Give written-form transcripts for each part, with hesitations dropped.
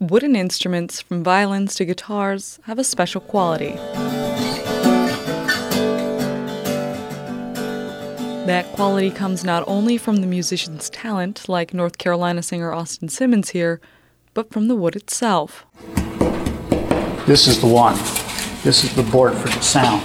Wooden instruments, from violins to guitars, have a special quality. That quality comes not only from the musician's talent, like North Carolina singer Austin Simmons here, but from the wood itself. This is the one. This is the board for the sound.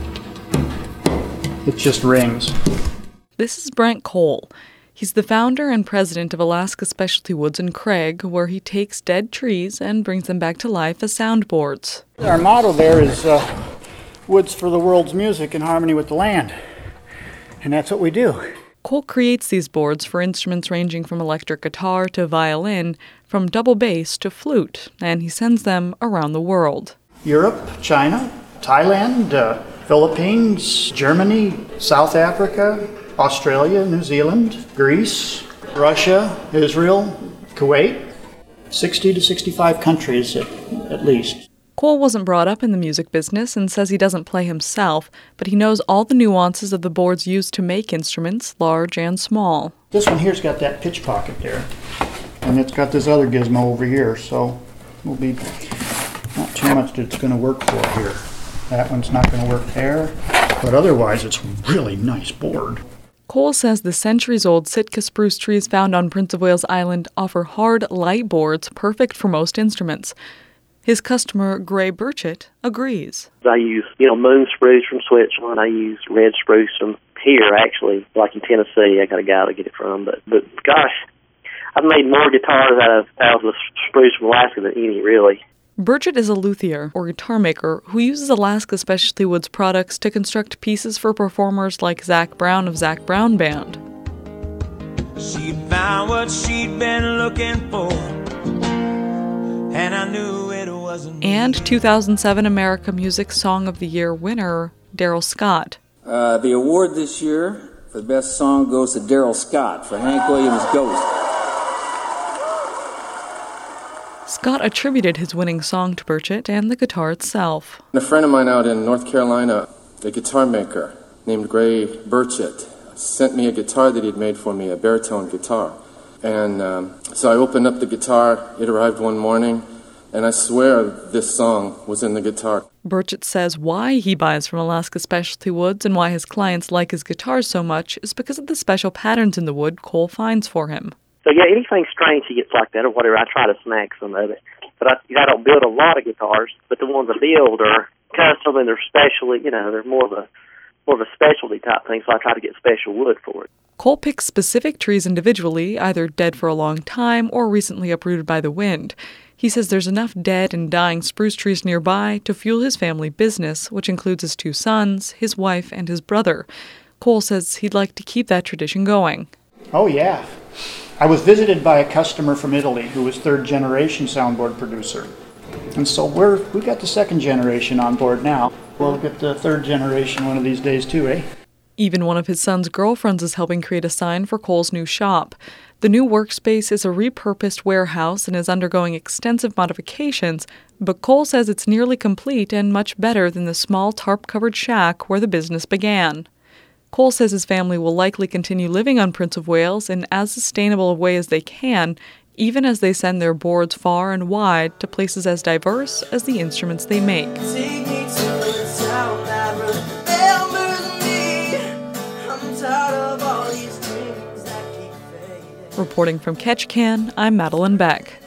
It just rings. This is Brent Cole. He's the founder and president of Alaska Specialty Woods in Craig, where he takes dead trees and brings them back to life as soundboards. Our motto there is woods for the world's music in harmony with the land. And that's what we do. Cole creates these boards for instruments ranging from electric guitar to violin, from double bass to flute, and he sends them around the world. Europe, China, Thailand, Philippines, Germany, South Africa, Australia, New Zealand, Greece, Russia, Israel, Kuwait, 60 to 65 countries at least. Cole wasn't brought up in the music business and says he doesn't play himself, but he knows all the nuances of the boards used to make instruments, large and small. This one here's got that pitch pocket there, and it's got this other gizmo over here, so will be not too much that it's going to work for here. That one's not going to work there, but otherwise it's a really nice board. Cole says the centuries-old Sitka spruce trees found on Prince of Wales Island offer hard, light boards perfect for most instruments. His customer, Gray Burchett, agrees. I use, moon spruce from Switzerland. I use red spruce from here, actually, like in Tennessee. I got a guy to get it from. But gosh, I've made more guitars out of spruce from Alaska than any, really. Burchett is a luthier, or guitar maker, who uses Alaska Specialty Woods products to construct pieces for performers like Zac Brown of Zac Brown Band. She found what she'd been looking for, and I knew it wasn't. And 2007 America Music Song of the Year winner, Daryl Scott. The award this year for the best song goes to Daryl Scott for Hank Williams' Ghost. Scott attributed his winning song to Burchett and the guitar itself. A friend of mine out in North Carolina, a guitar maker named Gray Burchett, sent me a guitar that he'd made for me, a baritone guitar. And so I opened up the guitar, it arrived one morning, and I swear this song was in the guitar. Burchett says why he buys from Alaska Specialty Woods and why his clients like his guitars so much is because of the special patterns in the wood Cole finds for him. So yeah, anything strange he gets like that or whatever, I try to snag some of it. But I don't build a lot of guitars, but the ones I build are custom and they're specially, they're more of a specialty type thing, so I try to get special wood for it. Cole picks specific trees individually, either dead for a long time or recently uprooted by the wind. He says there's enough dead and dying spruce trees nearby to fuel his family business, which includes his 2 sons, his wife, and his brother. Cole says he'd like to keep that tradition going. Oh, yeah. I was visited by a customer from Italy who was 3rd-generation soundboard producer. And so we got the 2nd generation on board now. We'll get the 3rd generation one of these days too, eh? Even one of his son's girlfriends is helping create a sign for Cole's new shop. The new workspace is a repurposed warehouse and is undergoing extensive modifications, but Cole says it's nearly complete and much better than the small tarp-covered shack where the business began. Cole says his family will likely continue living on Prince of Wales in as sustainable a way as they can, even as they send their boards far and wide to places as diverse as the instruments they make. Reporting from Ketchikan, I'm Madeline Beck.